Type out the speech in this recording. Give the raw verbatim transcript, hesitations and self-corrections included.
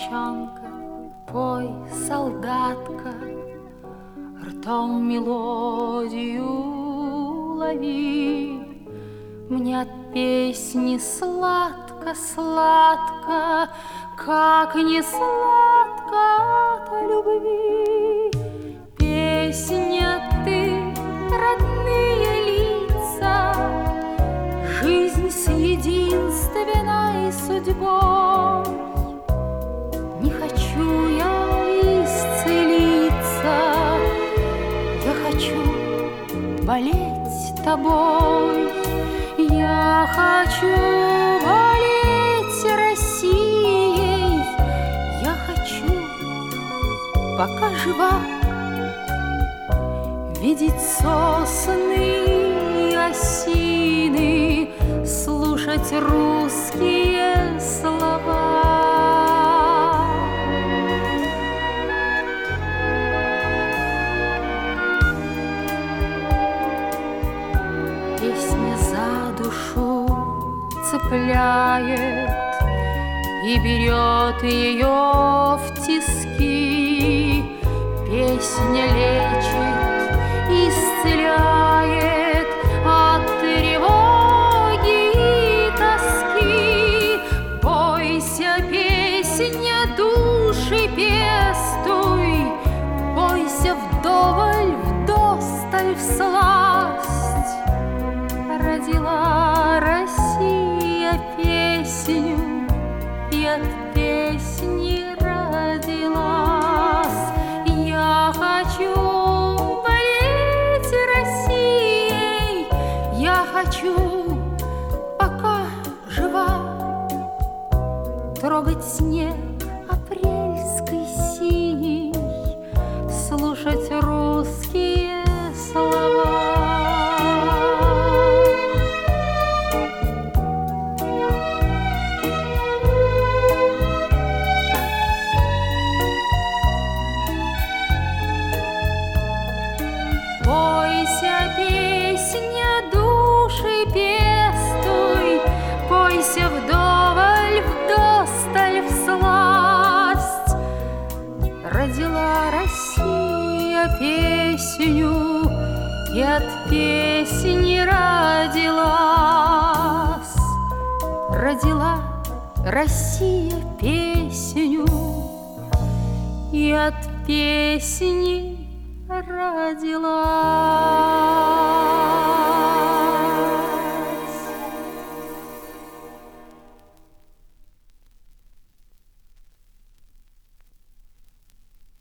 девчонка, пой, солдатка, ртом мелодию лови. Мне от песни сладко-сладко, как не сладко от любви. Песня, ты, родные лица, жизнь с единственной судьбой. Не хочу я исцелиться, я хочу болеть тобой. Я хочу болеть Россией, я хочу, пока жива, видеть сосны и осины, слушать русские слова. Песня за душу цепляет и берет ее в тиски. Песня лечит, исцеляет от тревоги и тоски. Бойся, песня, души пестуй, бойся вдоволь, вдосталь всласть. Родила Россия песню, и от песни родилась. Я хочу болеть Россией, я хочу, пока жива, трогать снег апрельской синий, слушать русские слова. Бойся, песня, души пестуй, бойся вдоволь, вдосталь всласть. Родила Россия песню, и от песни родилась. Родила Россия песню, и от песни родилась.